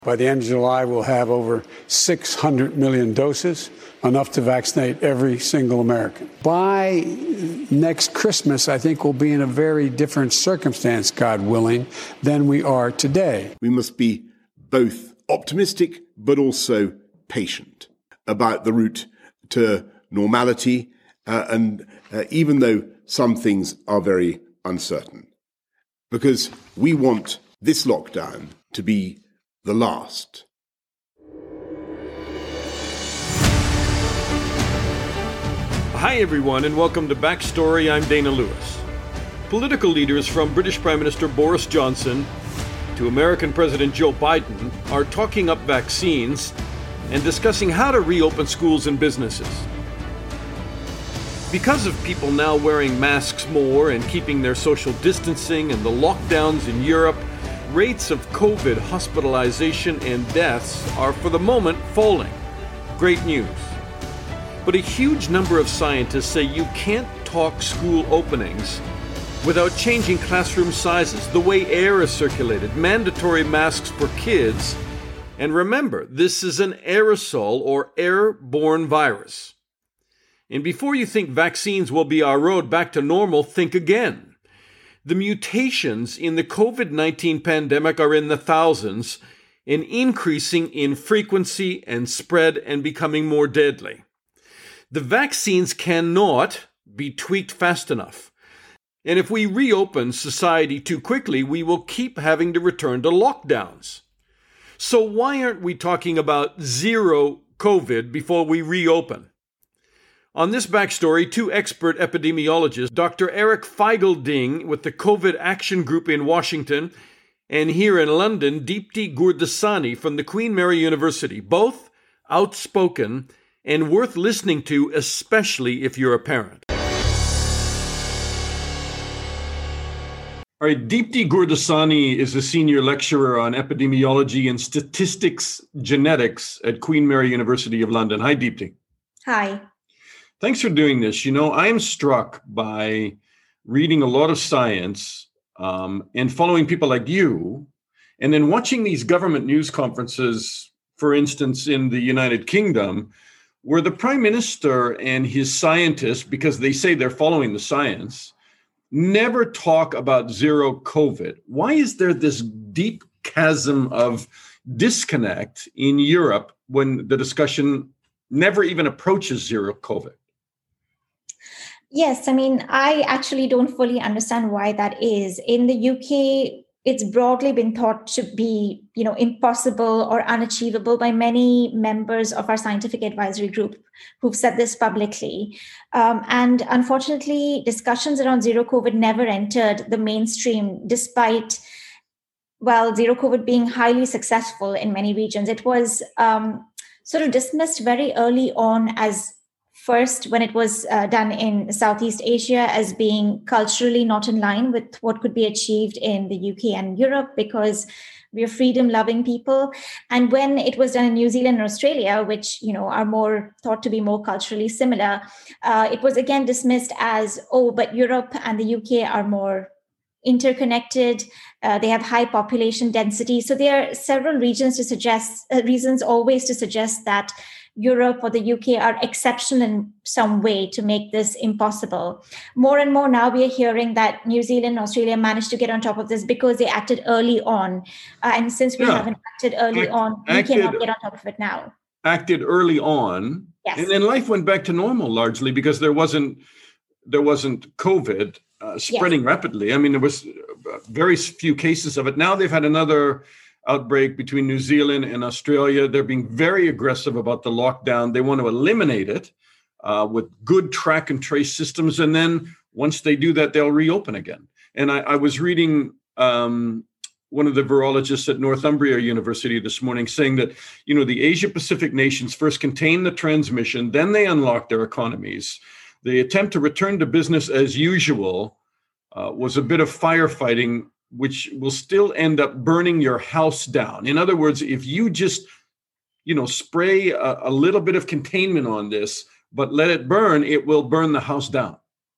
By the end of July, we'll have over 600 million doses, enough to vaccinate every single American. By next Christmas, I think we'll be in a very different circumstance, God willing, than we are today. We must be both optimistic but also patient about the route to normality, and even though some things are very uncertain, because we want this lockdown to be the last. Hi everyone, and welcome to Backstory. I'm Dana Lewis. Political leaders from British Prime Minister Boris Johnson to American President Joe Biden are talking up vaccines and discussing how to reopen schools and businesses. Because of people now wearing masks more and keeping their social distancing and the lockdowns in Europe, rates of COVID hospitalization and deaths are for the moment falling. Great news. But a huge number of scientists say you can't talk school openings without changing classroom sizes, the way air is circulated, mandatory masks for kids. And remember, this is an aerosol or airborne virus. And before you think vaccines will be our road back to normal, think again. The mutations in the COVID-19 pandemic are in the thousands and increasing in frequency and spread and becoming more deadly. The vaccines cannot be tweaked fast enough. And if we reopen society too quickly, we will keep having to return to lockdowns. So why aren't we talking about zero COVID before we reopen? On this backstory, two expert epidemiologists, Dr. Eric Feigl-Ding with the COVID Action Group in Washington, and here in London, Deepti Gurdasani from the Queen Mary University, both outspoken and worth listening to, especially if you're a parent. All right, Deepti Gurdasani is a senior lecturer on epidemiology and statistics genetics at Queen Mary University of London. Hi, Deepti. Hi. Thanks for doing this. You know, I'm struck by reading a lot of science and following people like you, and then watching these government news conferences, for instance, in the United Kingdom, where the Prime Minister and his scientists, because they say they're following the science, never talk about zero COVID. Why is there this deep chasm of disconnect in Europe when the discussion never even approaches zero COVID? Yes, I mean, I actually don't fully understand why that is. In the UK, it's broadly been thought to be, impossible or unachievable by many members of our scientific advisory group who've said this publicly. And unfortunately, discussions around zero COVID never entered the mainstream, despite, zero COVID being highly successful in many regions. It was sort of dismissed very early on as first, when it was done in Southeast Asia, as being culturally not in line with what could be achieved in the UK and Europe, because we are freedom-loving people. And when it was done in New Zealand and Australia, which are more thought to be more culturally similar, it was again dismissed as, but Europe and the UK are more interconnected. They have high population density. So there are several reasons always to suggest that Europe or the UK are exceptional in some way to make this impossible. More and more now we are hearing that New Zealand and Australia managed to get on top of this because they acted early on. And since we haven't acted early on, we cannot get on top of it now. Acted early on, yes. And then life went back to normal largely because there wasn't COVID spreading rapidly. I mean, there was very few cases of it. Now they've had another outbreak between New Zealand and Australia. They're being very aggressive about the lockdown. They want to eliminate it with good track and trace systems. And then once they do that, they'll reopen again. And I was reading one of the virologists at Northumbria University this morning saying that, the Asia Pacific nations first contained the transmission, then they unlocked their economies. The attempt to return to business as usual was a bit of firefighting, which will still end up burning your house down. In other words, if you just, spray a little bit of containment on this, but let it burn, it will burn the house down.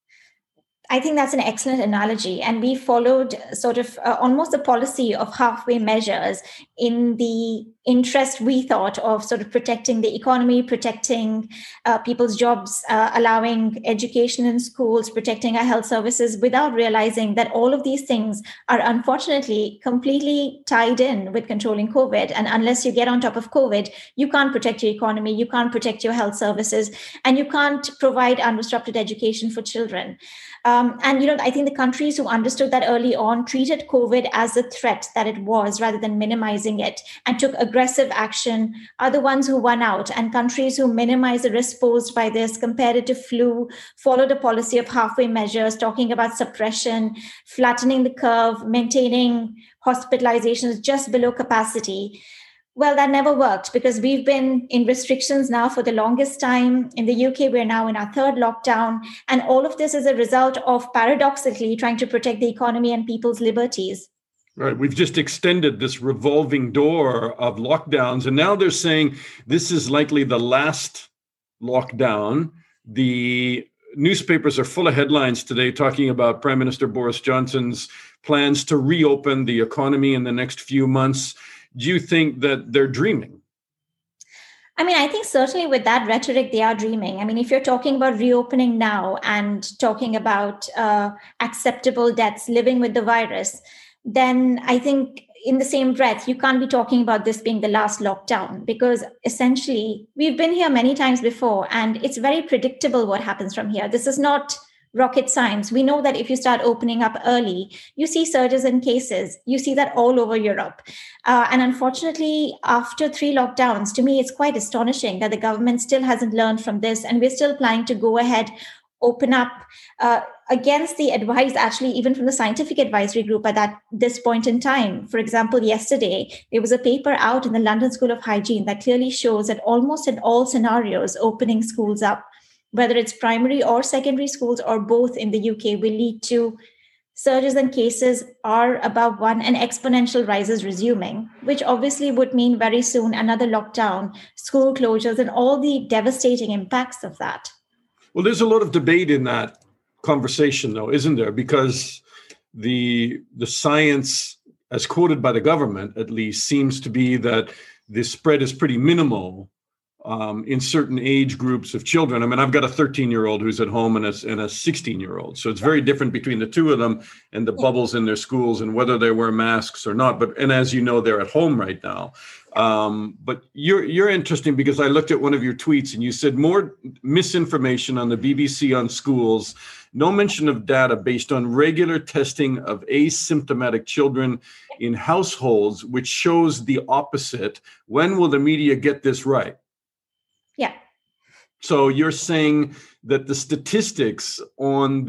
I think that's an excellent analogy. And we followed sort of almost a policy of halfway measures in the interest, we thought, of sort of protecting the economy, protecting people's jobs, allowing education in schools, protecting our health services, without realizing that all of these things are unfortunately completely tied in with controlling COVID. And unless you get on top of COVID, you can't protect your economy, you can't protect your health services, and you can't provide undisrupted education for children. I think the countries who understood that early on treated COVID as a threat that it was, rather than minimizing it, and took aggressive action, are the ones who won out. And countries who minimize the risk posed by this, compared it to flu, followed a policy of halfway measures, talking about suppression, flattening the curve, maintaining hospitalizations just below capacity. Well, that never worked, because we've been in restrictions now for the longest time. In the UK, we're now in our third lockdown. And all of this is a result of, paradoxically, trying to protect the economy and people's liberties. Right. We've just extended this revolving door of lockdowns. And now they're saying this is likely the last lockdown. The newspapers are full of headlines today talking about Prime Minister Boris Johnson's plans to reopen the economy in the next few months. Do you think that they're dreaming? I mean, I think certainly with that rhetoric, they are dreaming. I mean, if you're talking about reopening now and talking about acceptable deaths, living with the virus, then I think in the same breath, you can't be talking about this being the last lockdown, because essentially we've been here many times before, and it's very predictable what happens from here. This is not rocket science. We know that if you start opening up early, you see surges in cases. You see that all over Europe. And unfortunately, after 3 lockdowns, to me, it's quite astonishing that the government still hasn't learned from this. And we're still planning to go ahead, open up against the advice, actually, even from the scientific advisory group at this point in time. For example, yesterday, there was a paper out in the London School of Hygiene that clearly shows that almost in all scenarios, opening schools up, whether it's primary or secondary schools or both in the UK, will lead to surges in cases are above 1 and exponential rises resuming, which obviously would mean very soon another lockdown, school closures, and all the devastating impacts of that. Well, there's a lot of debate in that conversation, though, isn't there? Because the science, as quoted by the government at least, seems to be that the spread is pretty minimal in certain age groups of children. I mean, I've got a 13-year-old who's at home and a 16-year-old. So it's very different between the two of them and the bubbles in their schools and whether they wear masks or not. And as you know, they're at home right now. But you're interesting, because I looked at one of your tweets and you said more misinformation on the BBC on schools, no mention of data based on regular testing of asymptomatic children in households, which shows the opposite. When will the media get this right? Yeah. So you're saying that the statistics on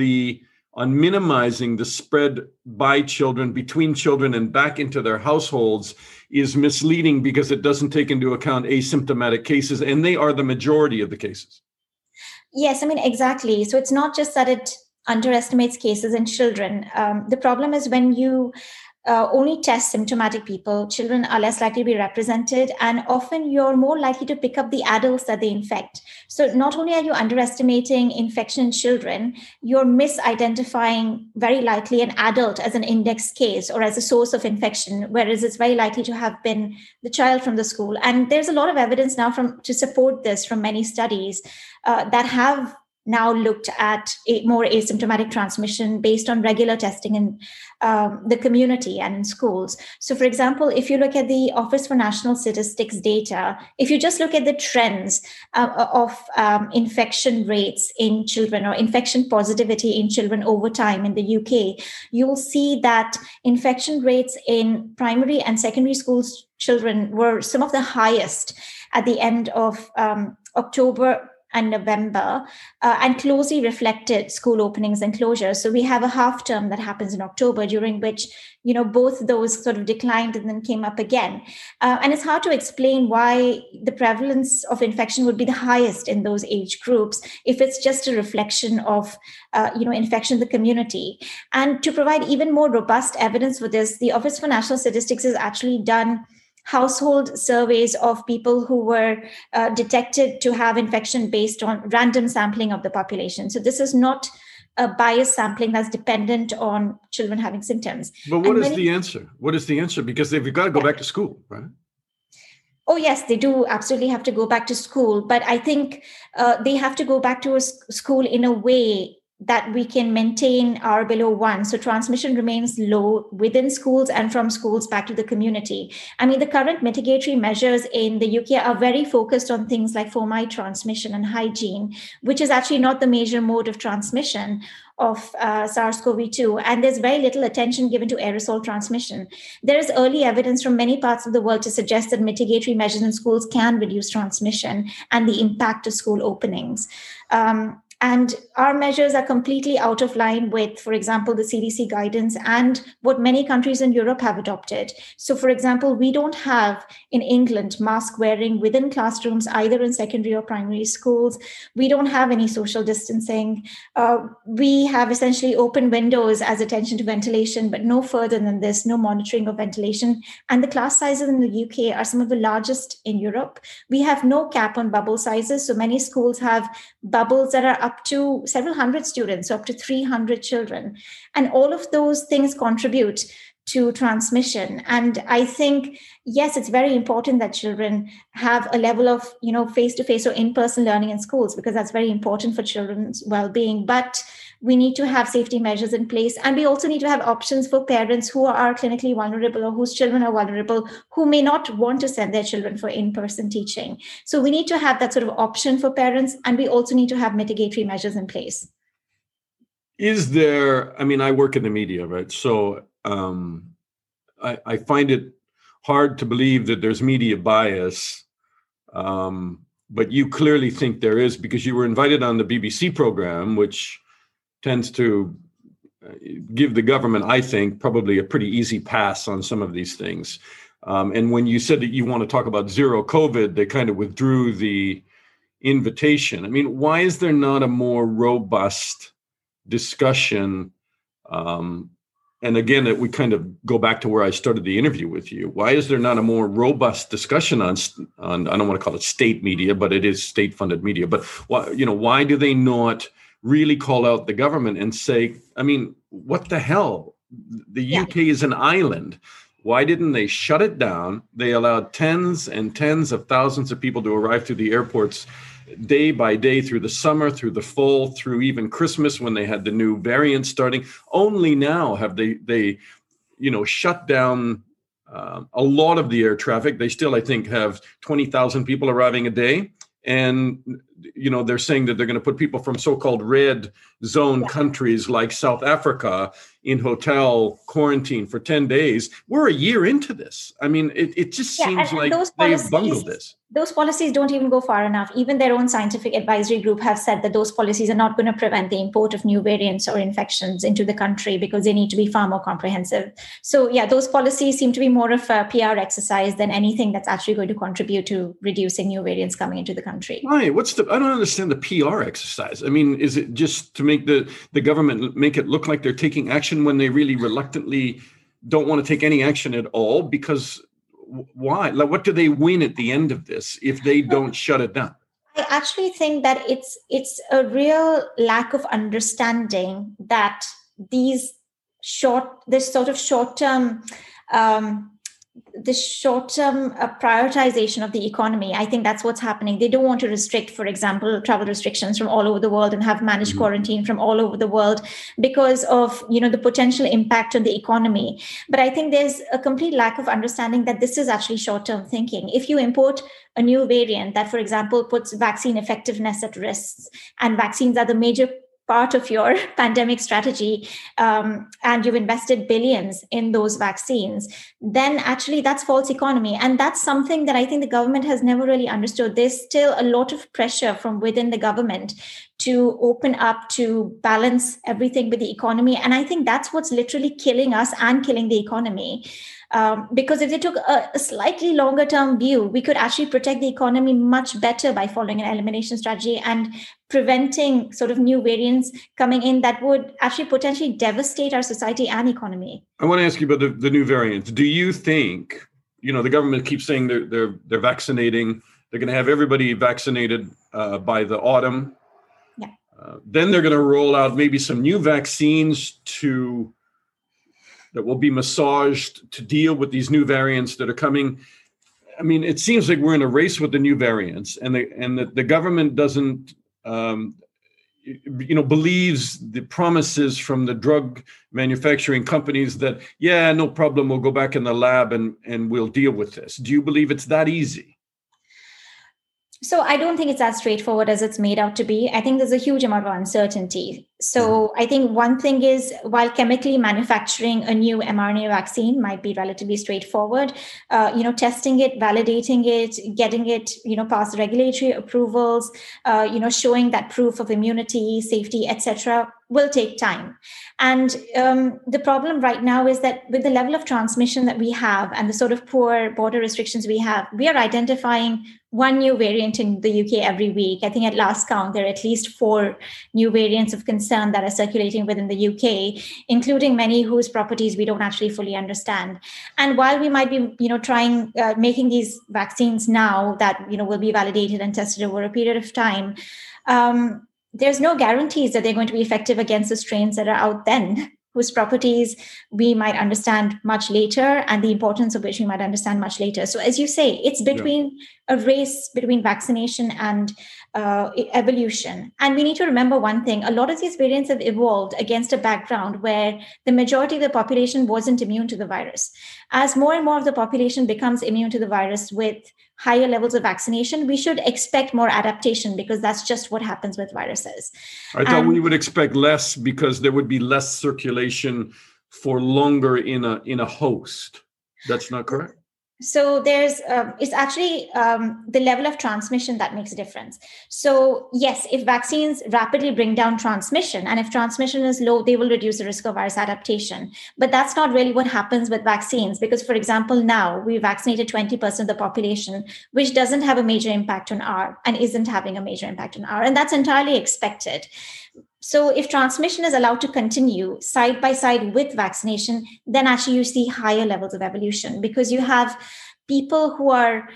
minimizing the spread by children, between children and back into their households is misleading because it doesn't take into account asymptomatic cases, and they are the majority of the cases. Yes, I mean, exactly. So it's not just that it underestimates cases in children. The problem is when you only test symptomatic people, children are less likely to be represented, and often you're more likely to pick up the adults that they infect. So not only are you underestimating infection in children, you're misidentifying very likely an adult as an index case or as a source of infection, whereas it's very likely to have been the child from the school. And there's a lot of evidence now to support this from many studies that have now looked at more asymptomatic transmission based on regular testing in the community and in schools. So, for example, if you look at the Office for National Statistics data, if you just look at the trends of infection rates in children or infection positivity in children over time in the UK, you'll see that infection rates in primary and secondary schools children were some of the highest at the end of October and November, and closely reflected school openings and closures. So we have a half term that happens in October, during which, both those sort of declined and then came up again. And it's hard to explain why the prevalence of infection would be the highest in those age groups if it's just a reflection of, infection in the community. And to provide even more robust evidence for this, the Office for National Statistics has actually done household surveys of people who were detected to have infection based on random sampling of the population. So this is not a biased sampling that's dependent on children having symptoms. But what is the answer? What is the answer? Because they've got to go back to school, right? Oh, yes, they do absolutely have to go back to school. But I think they have to go back to a school in a way that we can maintain R below 1. So transmission remains low within schools and from schools back to the community. I mean, the current mitigatory measures in the UK are very focused on things like fomite transmission and hygiene, which is actually not the major mode of transmission of SARS-CoV-2. And there's very little attention given to aerosol transmission. There is early evidence from many parts of the world to suggest that mitigatory measures in schools can reduce transmission and the impact of school openings. And our measures are completely out of line with, for example, the CDC guidance and what many countries in Europe have adopted. So, for example, we don't have in England mask wearing within classrooms, either in secondary or primary schools. We don't have any social distancing. We have essentially open windows as attention to ventilation, but no further than this, no monitoring of ventilation. And the class sizes in the UK are some of the largest in Europe. We have no cap on bubble sizes. So many schools have bubbles that are up to several hundred students, so up to 300 children. And all of those things contribute to transmission. And I think, yes, it's very important that children have a level of, face-to-face or in-person learning in schools, because that's very important for children's well-being. But we need to have safety measures in place. And we also need to have options for parents who are clinically vulnerable or whose children are vulnerable, who may not want to send their children for in-person teaching. So we need to have that sort of option for parents. And we also need to have mitigatory measures in place. Is there, I work in the media, right? So I find it hard to believe that there's media bias, but you clearly think there is, because you were invited on the BBC program, which tends to give the government, I think, probably a pretty easy pass on some of these things. And when you said that you want to talk about zero COVID, they kind of withdrew the invitation. Why is there not a more robust discussion? And again, that we kind of go back to where I started the interview with you. Why is there not a more robust discussion on I don't want to call it state media, but it is state-funded media. But why do they not really call out the government and say, what the hell? The UK is an island. Why didn't they shut it down? They allowed tens and tens of thousands of people to arrive through the airports day by day through the summer, through the fall, through even Christmas when they had the new variant starting. Only now have they shut down a lot of the air traffic. They still, I think, have 20,000 people arriving a day. And, they're saying that they're going to put people from so-called red zone countries like South Africa in hotel quarantine for 10 days. We're a year into this. It just seems like they've bungled this. Those policies don't even go far enough. Even their own scientific advisory group have said that those policies are not going to prevent the import of new variants or infections into the country, because they need to be far more comprehensive. So, those policies seem to be more of a PR exercise than anything that's actually going to contribute to reducing new variants coming into the country. Right. I don't understand the PR exercise. Is it just to make the government make it look like they're taking action when they really reluctantly don't want to take any action at all? Because why? Like, what do they win at the end of this if they don't shut it down? I actually think that it's a real lack of understanding that this sort of short-term prioritization of the economy. I think that's what's happening. They don't want to restrict, for example, travel restrictions from all over the world and have managed quarantine from all over the world because of, the potential impact on the economy. But I think there's a complete lack of understanding that this is actually short-term thinking. If you import a new variant that, for example, puts vaccine effectiveness at risk, and vaccines are the major part of your pandemic strategy, and you've invested billions in those vaccines, then actually that's false economy. And that's something that I think the government has never really understood. There's still a lot of pressure from within the government to open up, to balance everything with the economy. And I think that's what's literally killing us and killing the economy. Because if they took a slightly longer term view, we could actually protect the economy much better by following an elimination strategy and preventing sort of new variants coming in that would actually potentially devastate our society and economy. I want to ask you about the new variants. Do you think, the government keeps saying they're vaccinating, they're going to have everybody vaccinated by the autumn. Yeah. Then they're going to roll out maybe some new vaccines that will be massaged to deal with these new variants that are coming. I mean, it seems like we're in a race with the new variants, and the government doesn't, believes the promises from the drug manufacturing companies that, yeah, no problem, we'll go back in the lab and we'll deal with this. Do you believe it's that easy? So I don't think it's as straightforward as it's made out to be. I think there's a huge amount of uncertainty. So I think one thing is, while chemically manufacturing a new mRNA vaccine might be relatively straightforward, testing it, validating it, getting it, past regulatory approvals, showing that proof of immunity, safety, etc., will take time. And the problem right now is that with the level of transmission that we have and the sort of poor border restrictions we have, we are identifying one new variant in the UK every week. I think at last count, there are at least 4 new variants of concern that are circulating within the UK, including many whose properties we don't actually fully understand. And while we might be, trying, making these vaccines now that, will be validated and tested over a period of time, there's no guarantees that they're going to be effective against the strains that are out then, whose properties we might understand much later and the importance of which we might understand much later. So as you say, it's between a race between vaccination and evolution. And we need to remember one thing: a lot of these variants have evolved against a background where the majority of the population wasn't immune to the virus. As more and more of the population becomes immune to the virus with higher levels of vaccination, we should expect more adaptation, because that's just what happens with viruses. I thought we would expect less because there would be less circulation for longer in a host. That's not correct? So there's, it's actually the level of transmission that makes a difference. So yes, if vaccines rapidly bring down transmission, and if transmission is low, they will reduce the risk of virus adaptation. But that's not really what happens with vaccines, because, for example, now we vaccinated 20% of the population, which doesn't have a major impact on R and isn't having a major impact on R. And that's entirely expected. So if transmission is allowed to continue side by side with vaccination, then actually you see higher levels of evolution, because you have people who are,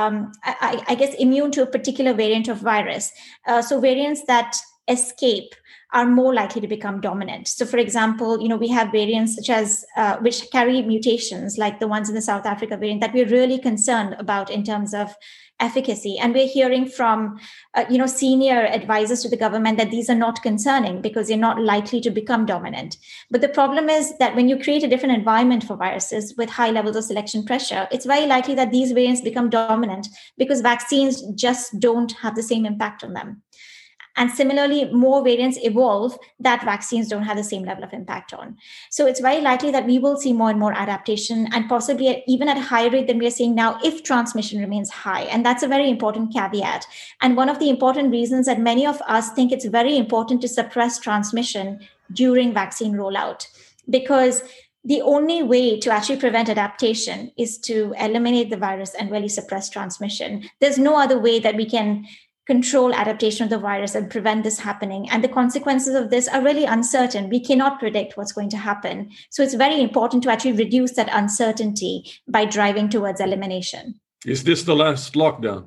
I guess, immune to a particular variant of virus. So variants that escape are more likely to become dominant. So for example, we have variants such as, which carry mutations like the ones in the South Africa variant that we're really concerned about in terms of efficacy. And we're hearing from, senior advisors to the government that these are not concerning because they're not likely to become dominant. But the problem is that when you create a different environment for viruses with high levels of selection pressure, it's very likely that these variants become dominant because vaccines just don't have the same impact on them. And similarly, more variants evolve that vaccines don't have the same level of impact on. So it's very likely that we will see more and more adaptation, and possibly even at a higher rate than we are seeing now if transmission remains high. And that's a very important caveat. And one of the important reasons that many of us think it's very important to suppress transmission during vaccine rollout, because the only way to actually prevent adaptation is to eliminate the virus and really suppress transmission. There's no other way that we can control adaptation of the virus and prevent this happening. And the consequences of this are really uncertain. We cannot predict what's going to happen. So it's very important to actually reduce that uncertainty by driving towards elimination. Is this the last lockdown?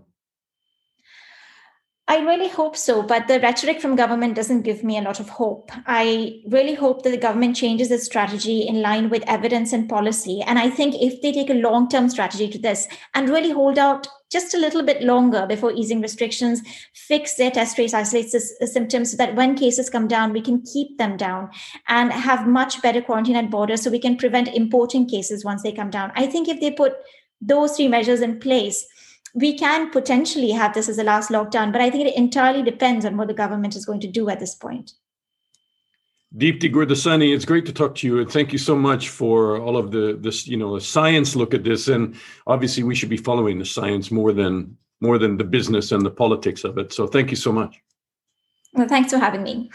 I really hope so, but the rhetoric from government doesn't give me a lot of hope. I really hope that the government changes its strategy in line with evidence and policy. And I think if they take a long-term strategy to this and really hold out just a little bit longer before easing restrictions, fix their test trace, isolate the symptoms so that when cases come down, we can keep them down and have much better quarantine at borders so we can prevent importing cases once they come down. I think if they put those 3 measures in place, we can potentially have this as the last lockdown, but I think it entirely depends on what the government is going to do at this point. Deepti Gurdasani, it's great to talk to you. And thank you so much for all of this science look at this. And obviously we should be following the science more than the business and the politics of it. So thank you so much. Well, thanks for having me.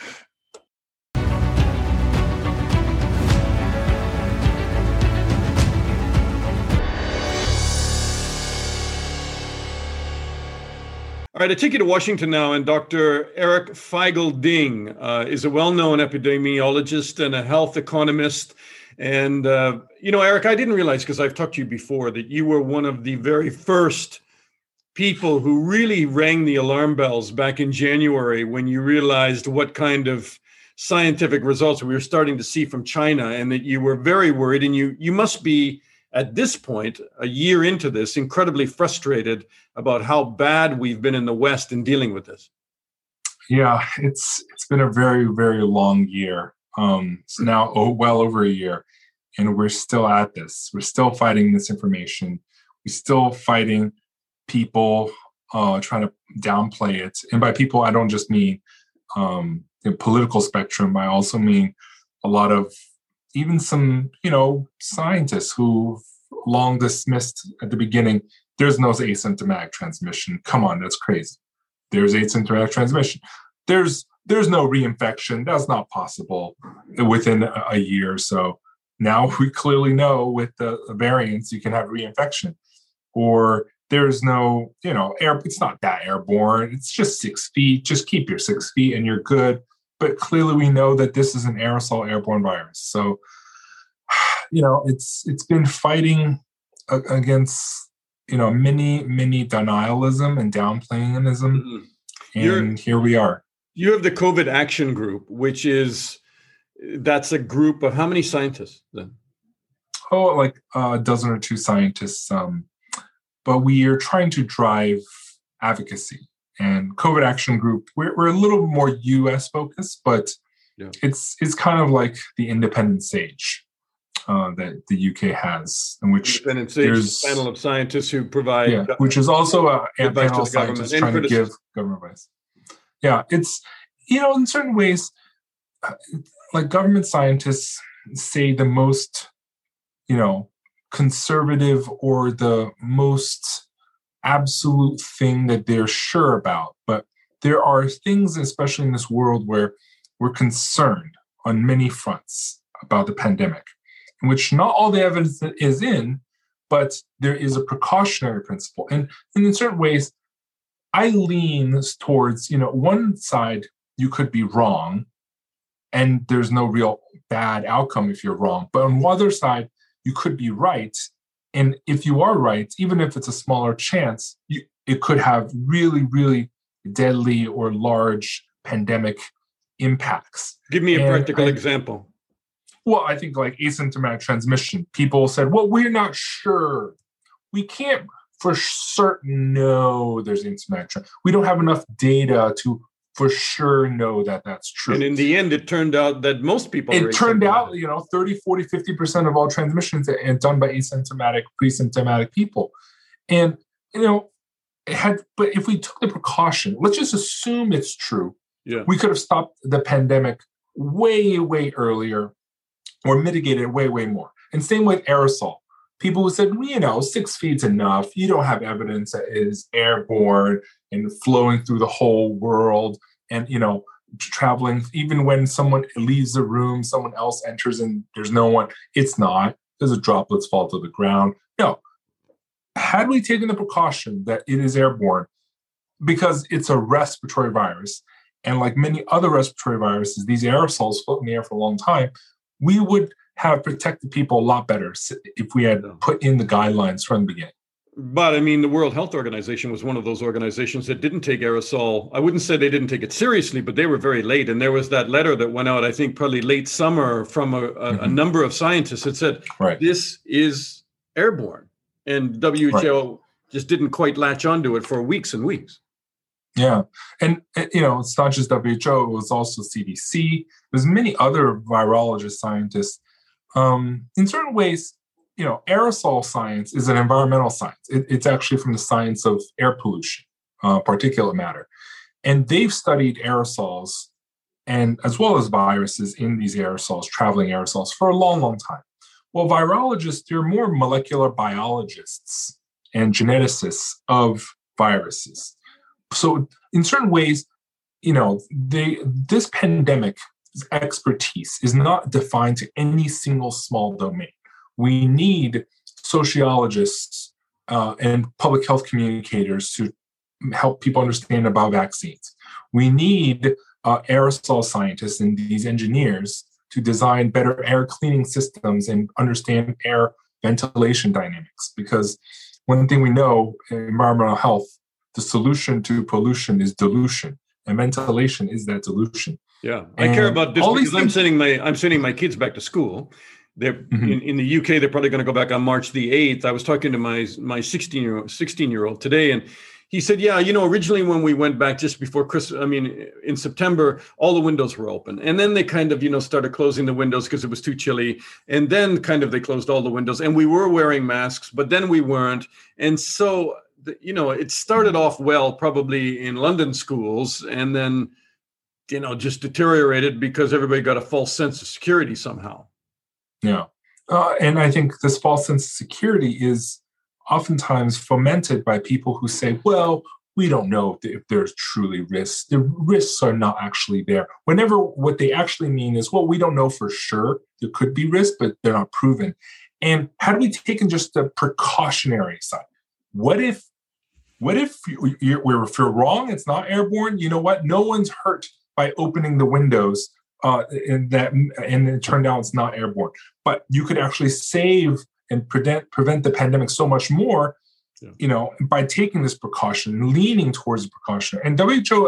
All right, I take you to Washington now, and Dr. Eric Feigl-Ding is a well-known epidemiologist and a health economist. And, Eric, I didn't realize, because I've talked to you before, that you were one of the very first people who really rang the alarm bells back in January when you realized what kind of scientific results we were starting to see from China, and that you were very worried. And you must be at this point, a year into this, incredibly frustrated about how bad we've been in the West in dealing with this. Yeah, it's been a very, very long year. It's now well over a year, and we're still at this. We're still fighting misinformation. We're still fighting people trying to downplay it. And by people, I don't just mean the political spectrum. I also mean a lot of even some, scientists who long dismissed at the beginning, there's no asymptomatic transmission. Come on, that's crazy. There's asymptomatic transmission. There's no reinfection. That's not possible within a year or so. Now we clearly know with the variants, you can have reinfection. Or there's no, it's not that airborne. It's just 6 feet. Just keep your 6 feet and you're good. But clearly we know that this is an aerosol airborne virus. So, it's been fighting against, many denialism and downplayingism. And here we are. You have the COVID Action Group, that's a group of how many scientists then? Oh, like a dozen or two scientists. But we are trying to drive advocacy. And COVID Action Group, we're a little more U.S. focused, but it's kind of like the Independent Sage that the UK has, in which Independent Sage is a panel of scientists who provide, which is also a panel of scientists trying to give government advice. Yeah, it's in certain ways, like government scientists say the most, conservative or the most absolute thing that they're sure about. But there are things, especially in this world, where we're concerned on many fronts about the pandemic, in which not all the evidence is in, but there is a precautionary principle. And in certain ways, I lean towards, one side, you could be wrong, and there's no real bad outcome if you're wrong. But on the other side, you could be right. And if you are right, even if it's a smaller chance, it could have really, really deadly or large pandemic impacts. Give me a practical example. Well, I think like asymptomatic transmission. People said, well, we're not sure. We can't for certain know there's asymptomatic. We don't have enough data to for sure know that that's true. And in the end, it turned out that most people It turned out, 30, 40, 50% of all transmissions are done by asymptomatic, pre-symptomatic people. And, but if we took the precaution, let's just assume it's true. Yeah. We could have stopped the pandemic way, way earlier or mitigated it way, way more. And same with aerosol. People who said, 6 feet's enough. You don't have evidence that it is airborne and flowing through the whole world. And, traveling, even when someone leaves the room, someone else enters and there's no one. It's not. There's droplets fall to the ground. No. Had we taken the precaution that it is airborne, because it's a respiratory virus, and like many other respiratory viruses, these aerosols float in the air for a long time, we would have protected people a lot better if we had put in the guidelines from the beginning. But I mean, the World Health Organization was one of those organizations that didn't take aerosol. I wouldn't say they didn't take it seriously, but they were very late. And there was that letter that went out, I think, probably late summer from a number of scientists that said, this is airborne. And WHO just didn't quite latch onto it for weeks and weeks. Yeah. And, it's not just WHO, it was also CDC. There's many other virologist scientists. In certain ways, aerosol science is an environmental science. It's actually from the science of air pollution, particulate matter. And they've studied aerosols and as well as viruses in these aerosols, traveling aerosols, for a long, long time. Well, virologists, they're more molecular biologists and geneticists of viruses. So in certain ways, this pandemic expertise is not defined to any single small domain. We need sociologists and public health communicators to help people understand about vaccines. We need aerosol scientists and these engineers to design better air cleaning systems and understand air ventilation dynamics. Because one thing we know in environmental health, the solution to pollution is dilution, and ventilation is that dilution. Yeah, I care about this because I'm sending my kids back to school. They're in the UK. They're probably going to go back on March the 8th. I was talking to my 16-year-old today, and he said, yeah, originally when we went back just before Christmas, in September, all the windows were open. And then they kind of, started closing the windows because it was too chilly. And then kind of they closed all the windows, and we were wearing masks, but then we weren't. And so, it started off well, probably in London schools, and then, just deteriorated because everybody got a false sense of security somehow. Yeah. And I think this false sense of security is oftentimes fomented by people who say, well, we don't know if there's truly risks. The risks are not actually there. Whenever what they actually mean is, well, we don't know for sure. There could be risks, but they're not proven. And had we taken just the precautionary side, what if you're wrong, it's not airborne? You know what? No one's hurt by opening the windows, and it turned out it's not airborne. But you could actually save and prevent the pandemic so much more, by taking this precaution, leaning towards the precaution. And WHO,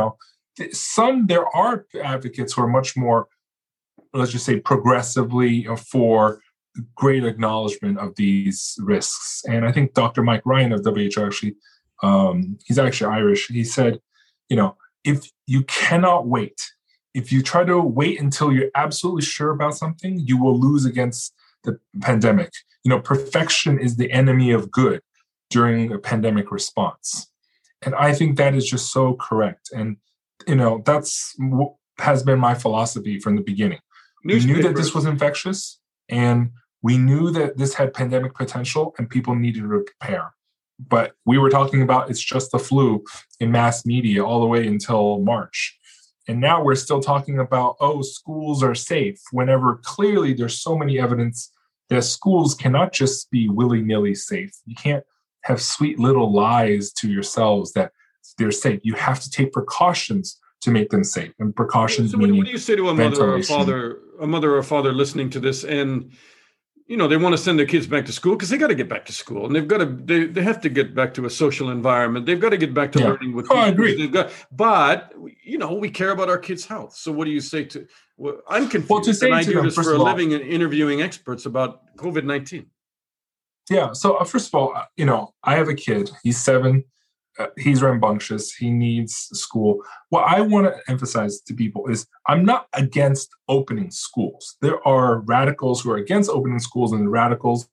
there are advocates who are much more, let's just say, progressively for great acknowledgement of these risks. And I think Dr. Mike Ryan of WHO actually, he's actually Irish. He said, if you cannot wait, if you try to wait until you're absolutely sure about something, you will lose against the pandemic. Perfection is the enemy of good during a pandemic response. And I think that is just so correct. And, that's what has been my philosophy from the beginning. We knew that this was infectious, and we knew that this had pandemic potential, and people needed to prepare. But we were talking about it's just the flu in mass media all the way until March. And now we're still talking about, schools are safe, whenever clearly there's so many evidence that schools cannot just be willy-nilly safe. You can't have sweet little lies to yourselves that they're safe. You have to take precautions to make them safe. And precautions. So what do you say to a mother or a father listening to this, and they want to send their kids back to school because they got to get back to school, and they have to get back to a social environment. They've got to get back to learning with people. I agree. But we care about our kids' health. So what do you say to? Well, I'm confused. Well, to say and I to do them, this for a living and interviewing experts about COVID-19. Yeah. So first of all, I have a kid. He's 7. He's rambunctious. He needs school. What I want to emphasize to people is I'm not against opening schools. There are radicals who are against opening schools and radicals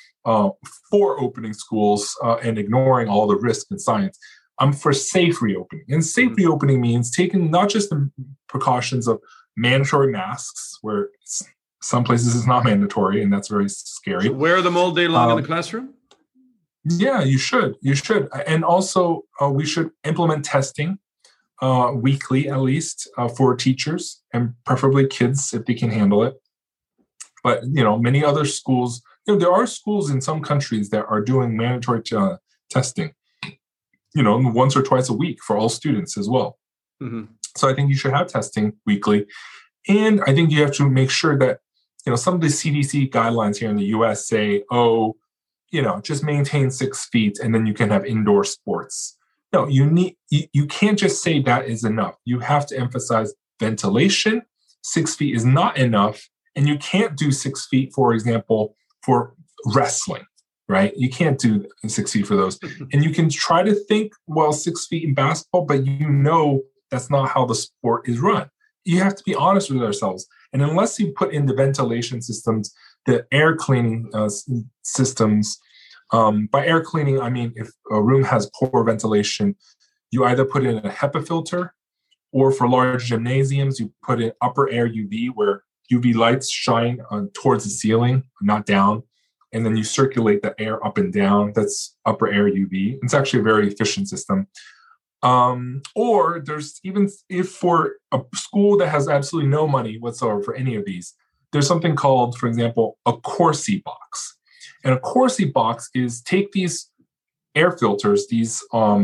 for opening schools and ignoring all the risk in science. I'm for safe reopening. And safe reopening means taking not just the precautions of mandatory masks, where some places it's not mandatory, and that's very scary. So wear them all day long in the classroom? Yeah, you should. You should. And also, we should implement testing weekly, at least, for teachers and preferably kids if they can handle it. But, many other schools, there are schools in some countries that are doing mandatory testing, once or twice a week for all students as well. Mm-hmm. So I think you should have testing weekly. And I think you have to make sure that, some of the CDC guidelines here in the US say, just maintain 6 feet and then you can have indoor sports. No, you can't just say that is enough. You have to emphasize ventilation. 6 feet is not enough. And you can't do 6 feet, for example, for wrestling, right? You can't do 6 feet for those. And you can try to think, 6 feet in basketball, but that's not how the sport is run. You have to be honest with ourselves. And unless you put in the ventilation systems, the air cleaning systems, by air cleaning, I mean, if a room has poor ventilation, you either put in a HEPA filter, or for large gymnasiums, you put in upper air UV, where UV lights shine towards the ceiling, not down. And then you circulate the air up and down. That's upper air UV. It's actually a very efficient system. Or there's even, if for a school that has absolutely no money whatsoever for any of these, there's something called, for example, a Corsi box. And a Corsi box is take these air filters, these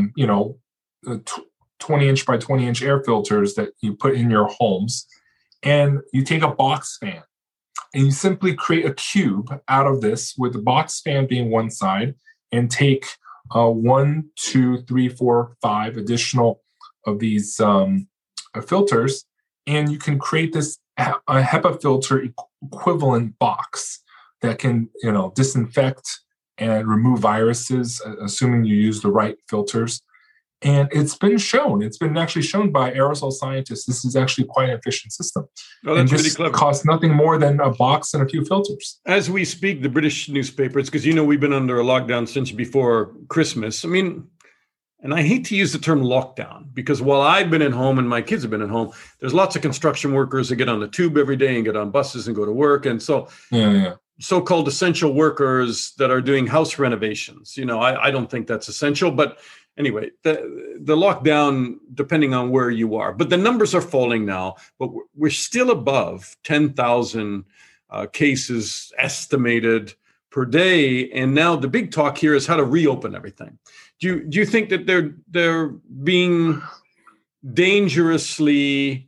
20-inch by 20-inch air filters that you put in your homes, and you take a box fan and you simply create a cube out of this, with the box fan being one side, and take 1, 2, 3, 4, 5 additional of these filters, and you can create this a HEPA filter equivalent box that can, disinfect and remove viruses, assuming you use the right filters. And it's been actually shown by aerosol scientists, this is actually quite an efficient system. Oh, that's and really this clever. costs nothing more than a box and a few filters. As we speak, the British newspapers, because we've been under a lockdown since before Christmas. I mean, and I hate to use the term lockdown, because while I've been at home and my kids have been at home, there's lots of construction workers that get on the tube every day and get on buses and go to work. And so so-called essential workers that are doing house renovations, I don't think that's essential. But anyway, the lockdown, depending on where you are, but the numbers are falling now, but we're still above 10,000 cases estimated per day. And now the big talk here is how to reopen everything. Do you think that they're being dangerously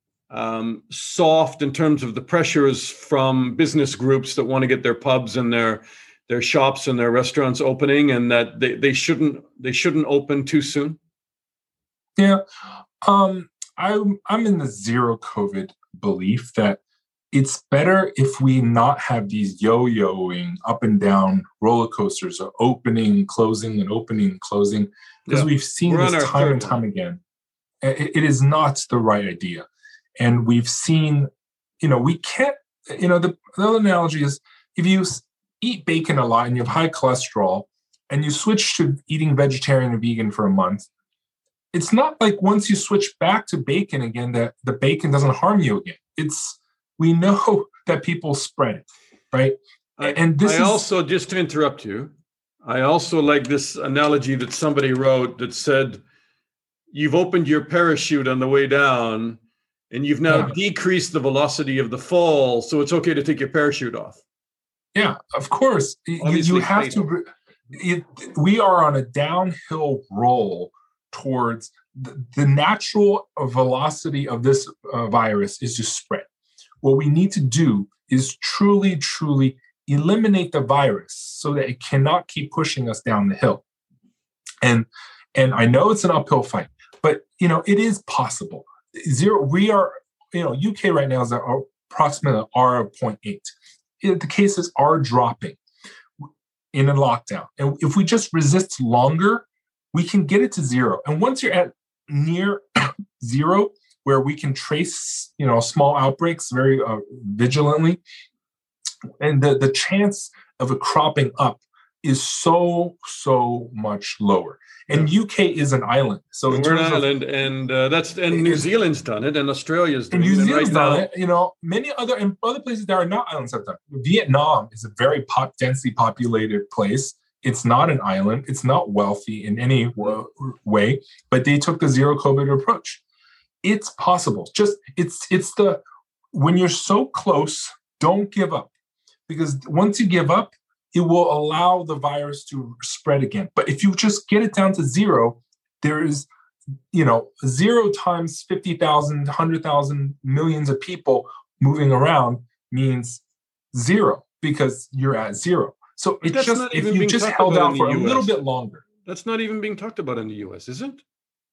soft in terms of the pressures from business groups that want to get their pubs and their shops and their restaurants opening, and that they shouldn't open too soon? Yeah, I'm in the zero COVID belief that it's better if we not have these yo-yoing up and down roller coasters of opening, closing, and opening, and closing, because we've seen this time and time again. It is not the right idea. And we've seen, we can't, the other analogy is if you eat bacon a lot and you have high cholesterol and you switch to eating vegetarian and vegan for a month, it's not like once you switch back to bacon again that the bacon doesn't harm you again. We know that people spread it, right? Also, just to interrupt you, I also like this analogy that somebody wrote that said, you've opened your parachute on the way down and you've now decreased the velocity of the fall, so it's okay to take your parachute off. Yeah, of course. You have to. We are on a downhill roll towards the natural velocity of this virus is to spread. What we need to do is truly, truly eliminate the virus so that it cannot keep pushing us down the hill. And I know it's an uphill fight, but it is possible. We are, UK right now is approximately R of 0.8. The cases are dropping in a lockdown. And if we just resist longer, we can get it to zero. And once you're at near zero, where we can trace, small outbreaks very vigilantly, and the chance of it cropping up is so much lower. And UK is an island, so we're an island, and New Zealand's done it, and Australia's done it. New Zealand's done it. Many other places that are not islands have done it. Vietnam is a very densely populated place. It's not an island. It's not wealthy in any way, but they took the zero COVID approach. It's possible. When you're so close, don't give up, because once you give up, it will allow the virus to spread again. But if you just get it down to zero, there is, 0 times 50,000, 100,000, millions of people moving around means zero, because you're at zero. So it's just, if you just held out for a little bit longer. That's not even being talked about in the US, is it?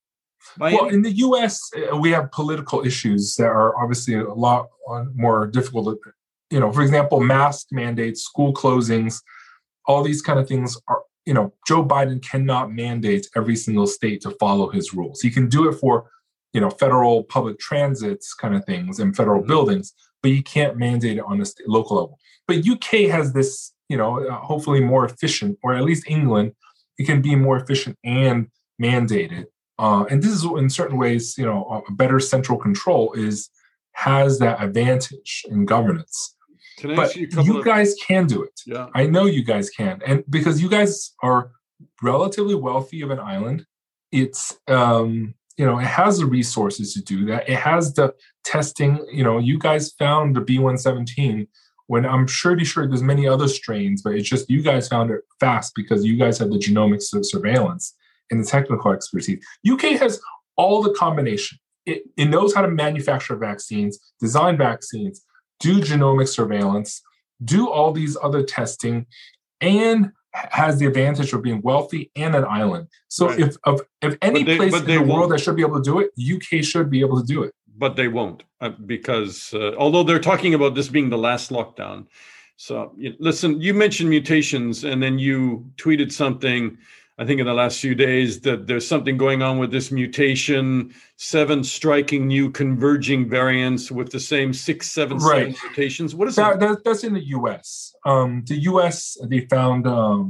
In the US, we have political issues that are obviously a lot more difficult. For example, mask mandates, school closings, all these kind of things are, Joe Biden cannot mandate every single state to follow his rules. He can do it for, federal public transits kind of things and federal buildings, but he can't mandate it on a local level. But UK has this, hopefully more efficient, or at least England, it can be more efficient and mandated. And this is in certain ways, a better central control has that advantage in governance. But you guys can do it. Yeah. I know you guys can. And because you guys are relatively wealthy of an island, it's, it has the resources to do that. It has the testing. You guys found the B117 when I'm pretty sure there's many other strains, but it's just you guys found it fast because you guys have the genomics surveillance and the technical expertise. UK has all the combination. It knows how to manufacture vaccines, design vaccines, do genomic surveillance, do all these other testing, and has the advantage of being wealthy and an island. So if any place in the world that should be able to do it, UK should be able to do it. but they won't because although they're talking about this being the last lockdown. So listen, you mentioned mutations and then you tweeted something, I think in the last few days, that there's something going on with this mutation, 7 striking new converging variants with the same 677 mutations. What is that? That's in the U.S. The U.S., they found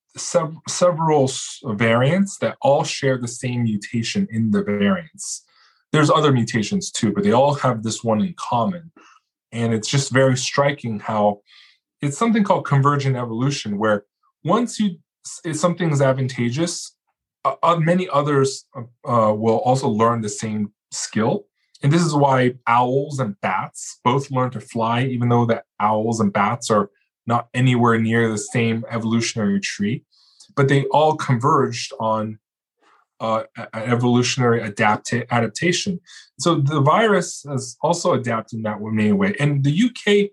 several variants that all share the same mutation in the variants. There's other mutations too, but they all have this one in common. And it's just very striking how it's something called convergent evolution, where once something is advantageous, many others will also learn the same skill. And this is why owls and bats both learn to fly, even though the owls and bats are not anywhere near the same evolutionary tree. But they all converged on evolutionary adaptation. So the virus has also adapted in that way. And the UK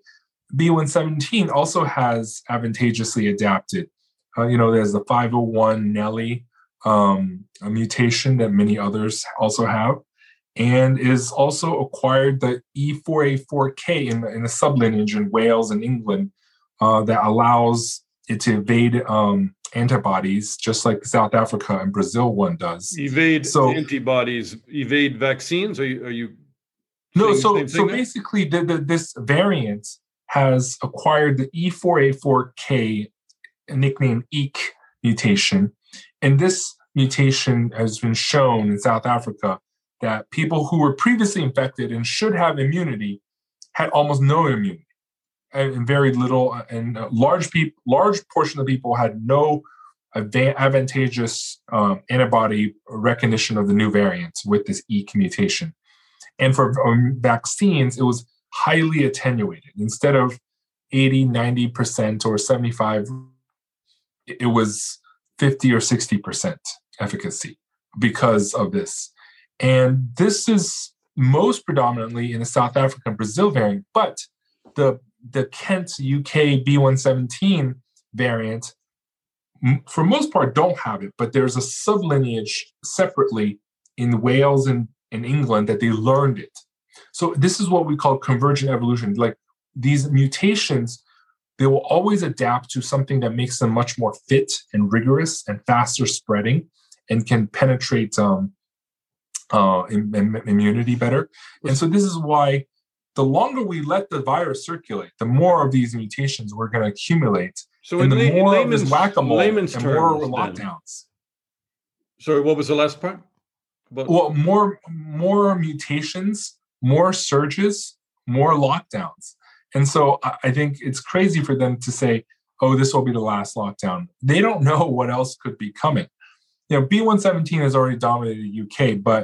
B117 also has advantageously adapted. There's the 501 Nelly a mutation that many others also have, and is also acquired the E4A4K in the sublineage in Wales and England that allows it to evade antibodies, just like South Africa and Brazil one does. Evade antibodies, evade vaccines? Are you no, so basically this variant has acquired the E4A4K, nicknamed EEK mutation. And this mutation has been shown in South Africa that people who were previously infected and should have immunity had almost no immunity, and very little, and a large portion of people had no advantageous antibody recognition of the new variants with this EEK mutation. And for vaccines, it was highly attenuated. Instead of 80, 90% or 75, it was 50 or 60% efficacy because of this. And this is most predominantly in the South African Brazil variant, but the Kent UK B117 variant, for most part, don't have it, but there's a sublineage separately in Wales and in England that they learned it. So this is what we call convergent evolution. Like these mutations, they will always adapt to something that makes them much more fit and rigorous and faster spreading and can penetrate immunity better. And so this is why the longer we let the virus circulate, the more of these mutations we're going to accumulate. So and the more of this whack-a-mole and more lockdowns. Sorry, what was the last part? Well, more mutations, more surges, more lockdowns. And so I think it's crazy for them to say, oh, this will be the last lockdown. They don't know what else could be coming. B117 has already dominated the UK, but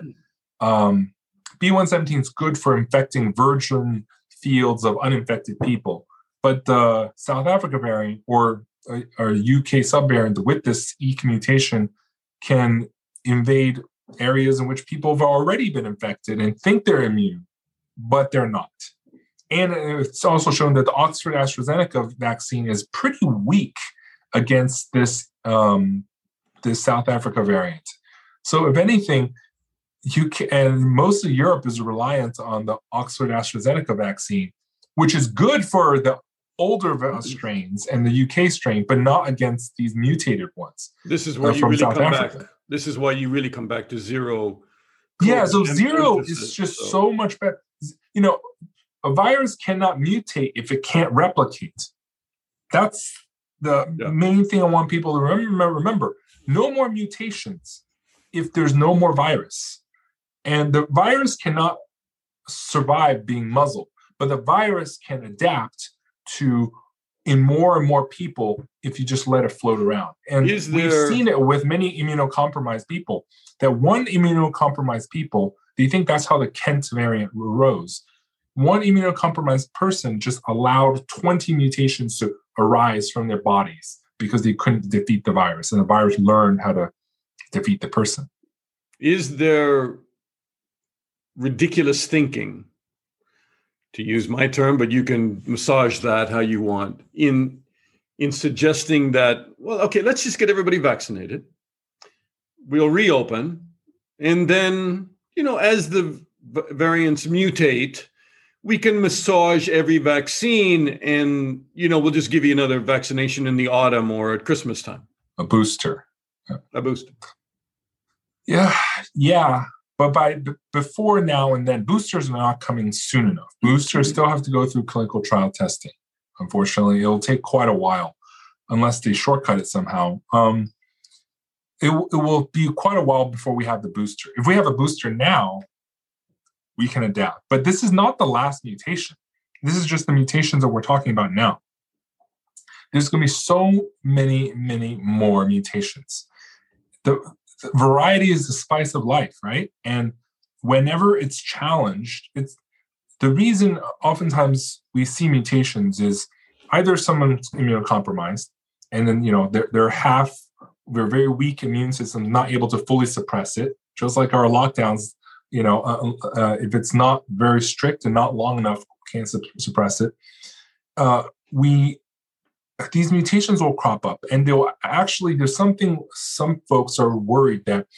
B117 is good for infecting virgin fields of uninfected people. But the South Africa variant or UK subvariant with this EEK mutation can invade areas in which people have already been infected and think they're immune, but they're not. And it's also shown that the Oxford AstraZeneca vaccine is pretty weak against this South Africa variant. So if anything, and most of Europe is reliant on the Oxford AstraZeneca vaccine, which is good for the older strains and the UK strain, but not against these mutated ones. This is where you really come back. This is why you really come back to zero. Yeah, so zero is just so much better. A virus cannot mutate if it can't replicate. That's the main thing I want people to remember. No more mutations if there's no more virus. And the virus cannot survive being muzzled, but the virus can adapt to in more and more people if you just let it float around. And we've seen it with many immunocompromised people, that one immunocompromised people, they think that's how the Kent variant arose. One immunocompromised person just allowed 20 mutations to arise from their bodies because they couldn't defeat the virus, and the virus learned how to defeat the person. Is there ridiculous thinking, to use my term, but you can massage that how you want, in suggesting that, well, okay, let's just get everybody vaccinated. We'll reopen. And then, as the variants mutate, we can massage every vaccine and, we'll just give you another vaccination in the autumn or at Christmas time. A booster. A booster. Yeah. But before now and then, boosters are not coming soon enough. Boosters still have to go through clinical trial testing. Unfortunately, it'll take quite a while unless they shortcut it somehow. It will be quite a while before we have the booster. If we have a booster now, we can adapt. But this is not the last mutation. This is just the mutations that we're talking about now. There's going to be so many, many more mutations. The variety is the spice of life, right? And whenever it's challenged, it's the reason oftentimes we see mutations is either someone's immunocompromised, and then they're very weak immune system, not able to fully suppress it, just like our lockdowns. If it's not very strict and not long enough, can't suppress it. These mutations will crop up, and there's something. Some folks are worried that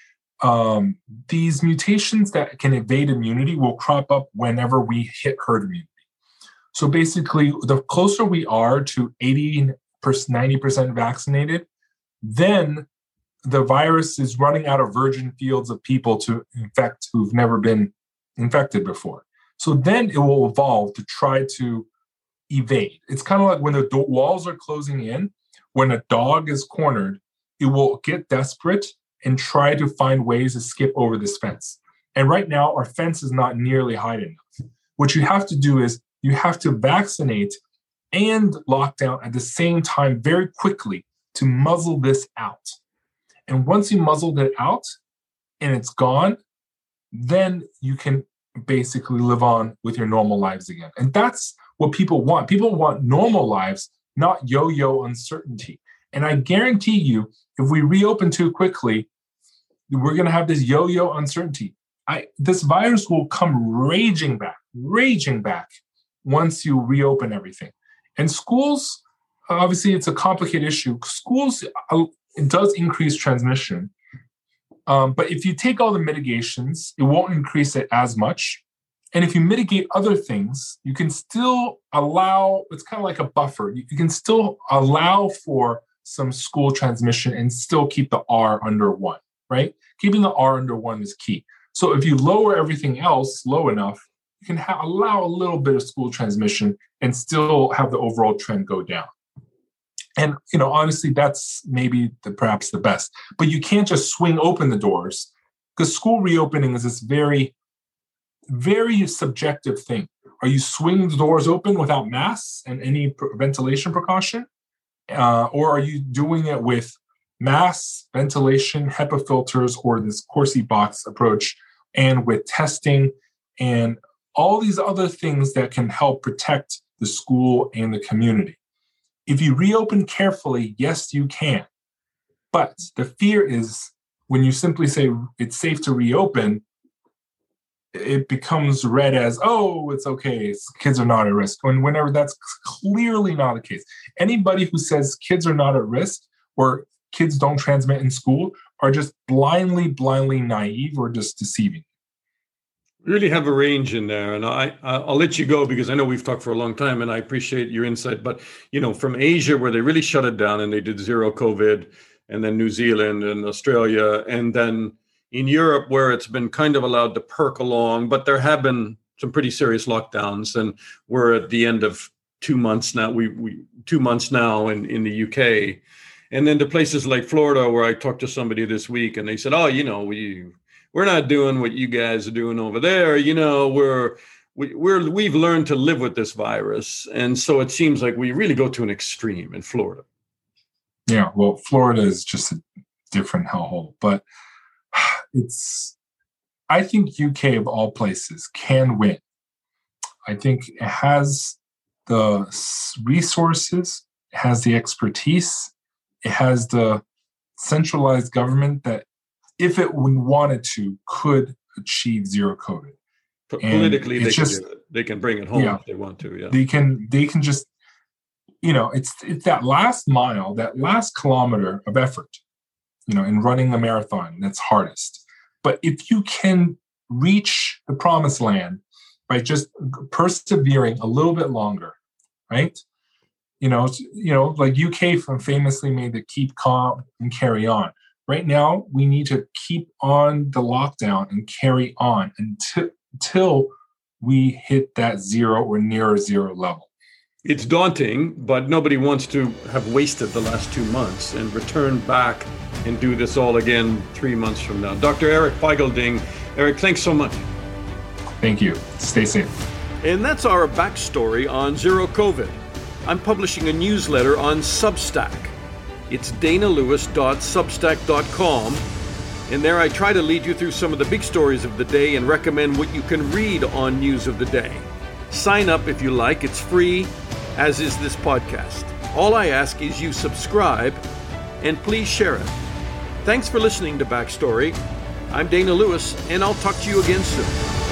these mutations that can evade immunity will crop up whenever we hit herd immunity. So basically, the closer we are to 80%, 90% vaccinated, then the virus is running out of virgin fields of people to infect who've never been infected before. So then it will evolve to try to evade. It's kind of like when the walls are closing in, when a dog is cornered, it will get desperate and try to find ways to skip over this fence. And right now, our fence is not nearly high enough. What you have to do is you have to vaccinate and lock down at the same time very quickly to muzzle this out. And once you muzzled it out and it's gone, then you can basically live on with your normal lives again. And that's what people want. People want normal lives, not yo-yo uncertainty. And I guarantee you, if we reopen too quickly, we're going to have this yo-yo uncertainty. This virus will come raging back once you reopen everything. And schools, obviously, it's a complicated issue. Schools, it does increase transmission. But if you take all the mitigations, it won't increase it as much. And if you mitigate other things, you can still allow, it's kind of like a buffer. You can still allow for some school transmission and still keep the R under 1, right? Keeping the R under 1 is key. So if you lower everything else low enough, you can allow a little bit of school transmission and still have the overall trend go down. And, honestly, that's maybe perhaps the best. But you can't just swing open the doors, because school reopening is this very, very subjective thing. Are you swinging the doors open without masks and any ventilation precaution? Or are you doing it with masks, ventilation, HEPA filters, or this Corsi box approach, and with testing and all these other things that can help protect the school and the community? If you reopen carefully, yes, you can. But the fear is when you simply say it's safe to reopen, it becomes read as, oh, it's okay, kids are not at risk. Whenever that's clearly not the case. Anybody who says kids are not at risk or kids don't transmit in school are just blindly naive or just deceiving. Really have a range in there, and I'll let you go because I know we've talked for a long time, and I appreciate your insight. But from Asia, where they really shut it down and they did zero COVID, and then New Zealand and Australia, and then in Europe, where it's been kind of allowed to perk along, but there have been some pretty serious lockdowns, and we're at the end of 2 months now. We 2 months now in the UK, and then to places like Florida, where I talked to somebody this week, and they said, "Oh, we're not doing what you guys are doing over there. We've learned to live with this virus." And so it seems like we really go to an extreme in Florida. Yeah, well, Florida is just a different hellhole. But I think UK of all places can win. I think it has the resources, it has the expertise, it has the centralized government that, if it wanted to, could achieve zero COVID. Politically, they can do it. They can bring it home if they want to. Yeah, they can just, it's that last mile, that last kilometer of effort, in running the marathon that's hardest. But if you can reach the promised land by just persevering a little bit longer, right? Like UK famously made the keep calm and carry on. Right now, we need to keep on the lockdown and carry on until we hit that 0 or near 0 level. It's daunting, but nobody wants to have wasted the last 2 months and return back and do this all again 3 months from now. Dr. Eric Feigl-Ding. Eric, thanks so much. Thank you. Stay safe. And that's our backstory on Zero COVID. I'm publishing a newsletter on Substack. It's danalewis.substack.com. And there I try to lead you through some of the big stories of the day and recommend what you can read on News of the Day. Sign up if you like. It's free, as is this podcast. All I ask is you subscribe and please share it. Thanks for listening to Backstory. I'm Dana Lewis, and I'll talk to you again soon.